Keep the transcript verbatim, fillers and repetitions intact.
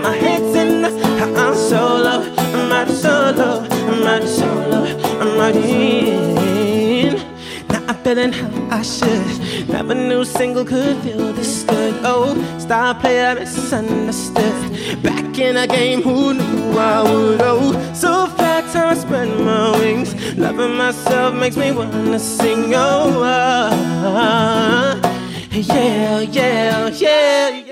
my head's in. I'm solo, I'm out solo, I'm out solo, I'm out in. Now I'm feeling how I should. Never knew single could feel this good. Oh, star player misunderstood. Back in a game, who knew I would? Oh, so flat time I spread my wings. Loving myself makes me wanna sing. Oh, ah, ah, yeah, yeah, yeah, yeah.